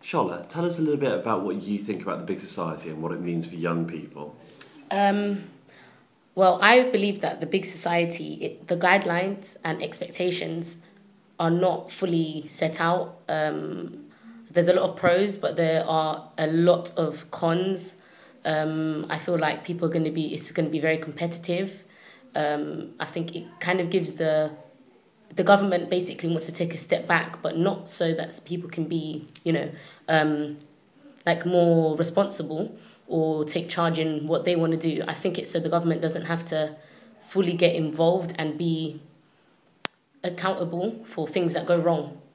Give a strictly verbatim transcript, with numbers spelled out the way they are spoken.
Charlotte, tell us a little bit about what you think about the big society and what it means for young people. Um, well, I believe that the big society, it, the guidelines and expectations are not fully set out. Um, there's a lot of pros, but there are a lot of cons. Um, I feel like people are going to be, it's going to be very competitive. Um, I think it kind of gives the the government basically wants to take a step back, but not so that people can be, you know, um, like more responsible or take charge in what they want to do. I think it's so the government doesn't have to fully get involved and be accountable for things that go wrong.